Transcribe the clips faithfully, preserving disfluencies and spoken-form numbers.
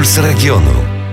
Puls Regionu.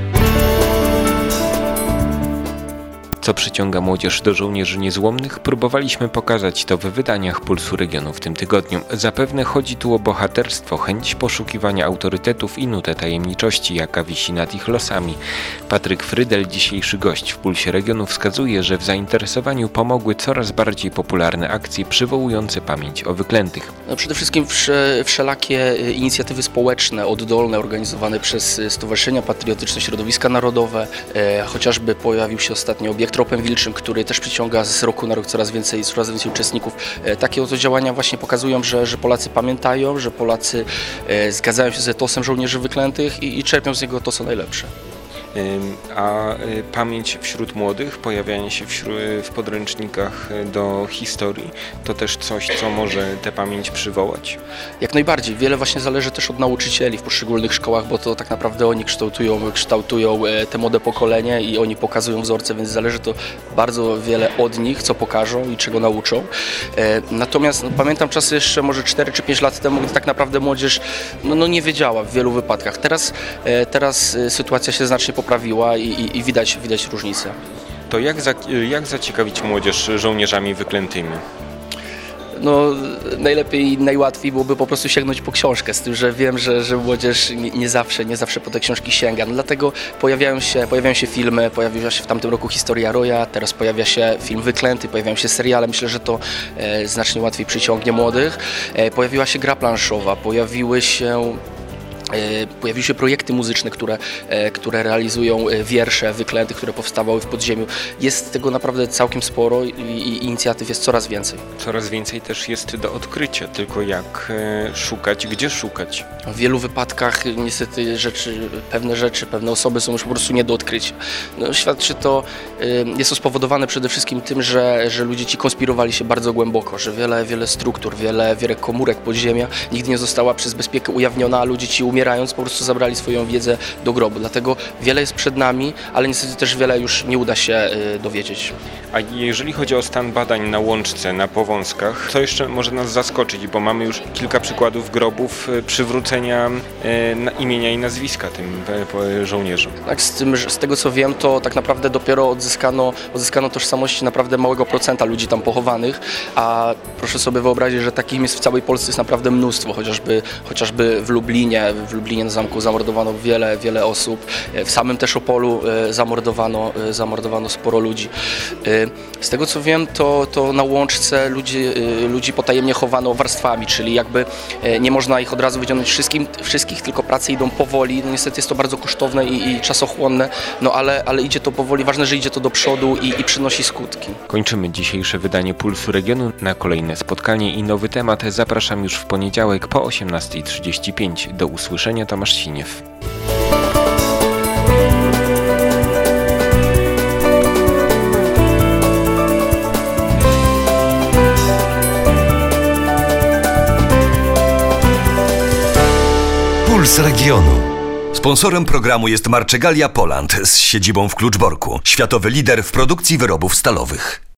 Co przyciąga młodzież do żołnierzy niezłomnych, próbowaliśmy pokazać to w wydaniach Pulsu Regionu w tym tygodniu. Zapewne chodzi tu o bohaterstwo, chęć poszukiwania autorytetów i nutę tajemniczości, jaka wisi nad ich losami. Patryk Frydel, dzisiejszy gość w Pulsie Regionu, wskazuje, że w zainteresowaniu pomogły coraz bardziej popularne akcje przywołujące pamięć o wyklętych. No przede wszystkim wsze, wszelakie inicjatywy społeczne, oddolne, organizowane przez Stowarzyszenia Patriotyczne, Środowiska Narodowe. E, chociażby pojawił się ostatnio obiekt Tropem Wilczym, który też przyciąga z roku na rok coraz więcej, coraz więcej uczestników. E, takie oto działania właśnie pokazują, że, że Polacy pamiętają, że Polacy e, zgadzają się z etosem żołnierzy wyklętych i, i czerpią z niego to, co najlepsze. A pamięć wśród młodych, pojawianie się wśród, w podręcznikach do historii, to też coś, co może tę pamięć przywołać? Jak najbardziej. Wiele właśnie zależy też od nauczycieli w poszczególnych szkołach, bo to tak naprawdę oni kształtują, kształtują te młode pokolenie i oni pokazują wzorce, więc zależy to bardzo wiele od nich, co pokażą i czego nauczą. Natomiast no, pamiętam czasy jeszcze może cztery czy pięć lat temu, gdy tak naprawdę młodzież no, no nie wiedziała w wielu wypadkach. Teraz, teraz sytuacja się znacznie poprawiła i, i, i widać, widać różnicę. To jak, za, jak zaciekawić młodzież żołnierzami wyklętymi? No najlepiej i najłatwiej byłoby po prostu sięgnąć po książkę, z tym, że wiem, że, że młodzież nie, nie zawsze, nie zawsze po te książki sięga. No, dlatego pojawiają się, pojawiają się filmy, pojawiła się w tamtym roku Historia Roya, teraz pojawia się film Wyklęty, pojawiają się seriale, myślę, że to e, znacznie łatwiej przyciągnie młodych. E, pojawiła się gra planszowa, pojawiły się Pojawiły się projekty muzyczne, które, które realizują wiersze wyklętych, które powstawały w podziemiu. Jest tego naprawdę całkiem sporo i, i inicjatyw jest coraz więcej. Coraz więcej też jest do odkrycia, tylko jak szukać, gdzie szukać? W wielu wypadkach niestety rzeczy, pewne rzeczy, pewne osoby są już po prostu nie do odkrycia. No, świadczy to, jest to spowodowane przede wszystkim tym, że, że ludzie ci konspirowali się bardzo głęboko, że wiele, wiele struktur, wiele, wiele komórek podziemia nigdy nie została przez bezpiekę ujawniona, a ludzie ci umierając po prostu zabrali swoją wiedzę do grobu. Dlatego wiele jest przed nami, ale niestety też wiele już nie uda się dowiedzieć. A jeżeli chodzi o stan badań na Łączce, na Powązkach, co jeszcze może nas zaskoczyć, bo mamy już kilka przykładów grobów przywrócenia imienia i nazwiska tym żołnierzom. Tak, z, tym, z tego co wiem, to tak naprawdę dopiero odzyskano, odzyskano tożsamości naprawdę małego procenta ludzi tam pochowanych, a proszę sobie wyobrazić, że takich miejsc w całej Polsce jest naprawdę mnóstwo, chociażby, chociażby w Lublinie, w Lublinie na zamku zamordowano wiele, wiele osób, w samym też Opolu zamordowano, zamordowano sporo ludzi. Z tego co wiem, to, to na Łączce ludzi, ludzi potajemnie chowano warstwami, czyli jakby nie można ich od razu wyciągnąć wszystkim, wszystkich, tylko prace idą powoli. No niestety jest to bardzo kosztowne i, i czasochłonne, no ale, ale idzie to powoli. Ważne, że idzie to do przodu i, i przynosi skutki. Kończymy dzisiejsze wydanie Pulsu Regionu. Na kolejne spotkanie i nowy temat zapraszam już w poniedziałek po osiemnasta trzydzieści pięć. Do usłyszenia, Tomasz Siniew. Puls Regionu. Sponsorem programu jest Marczegalia Poland z siedzibą w Kluczborku. Światowy lider w produkcji wyrobów stalowych.